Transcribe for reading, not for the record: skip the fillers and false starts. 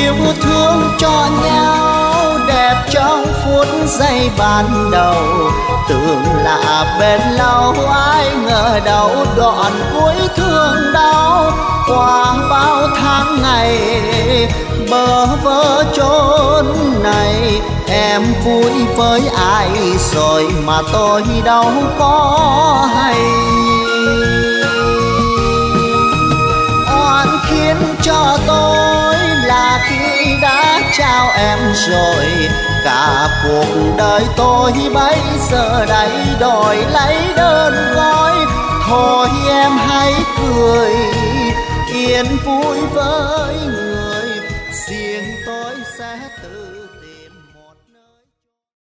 yêu thương cho nhau đẹp trong phút giây ban đầu. Tưởng là bên lâu ai ngờ đâu đoạn cuối thương đau. Qua bao tháng ngày bơ vơ chốn này, em vui với ai rồi mà tôi đâu có hay. Oan khiến cho tôi là khi đã trao em rồi, cả cuộc đời tôi bây giờ đẩy đòi lấy đơn gói. Thôi em hãy cười yên vui với người